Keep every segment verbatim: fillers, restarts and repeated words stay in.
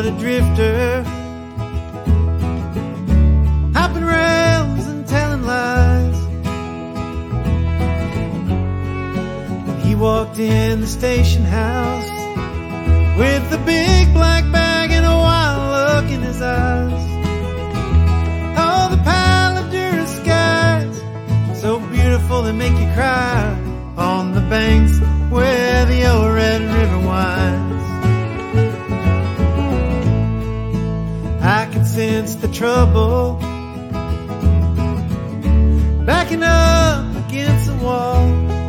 a drifter, hopping rails and telling lies. He walked in the station house with a big black bag and a wild look in his eyes. Oh, the Paladura skies, so beautiful they make you cry, on the banks where the old Red River winds. I can sense the trouble backing up against the wall.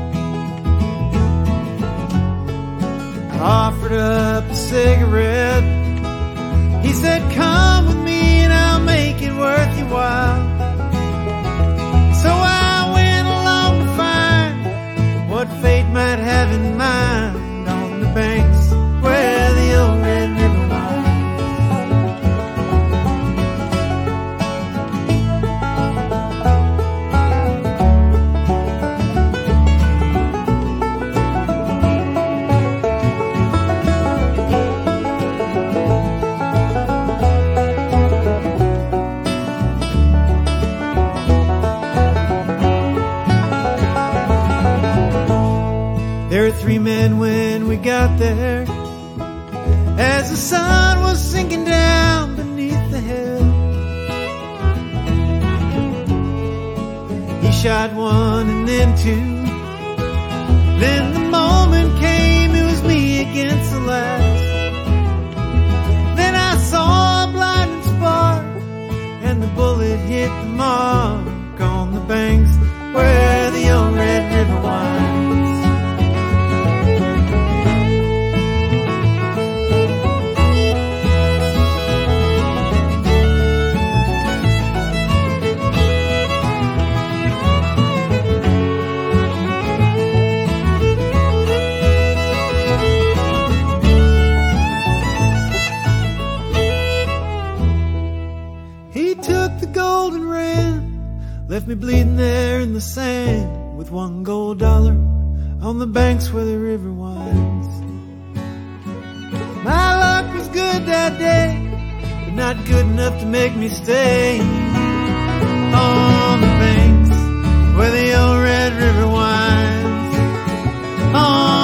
I offered up a cigarette. He said, come with me and I'll make it worth your while. So I went along to find what fate might have in mind, on the banks where the old Red River three men when we got there, as the sun was sinking down beneath the hill. He shot one and then two, then the moment came, it was me against the last. Then I saw a blinding spark and the bullet hit the mark, on the banks where the old Red River winds. Left me bleeding there in the sand with one gold dollar on the banks where the river winds. My luck was good that day, but not good enough to make me stay on the banks where the old Red River winds. On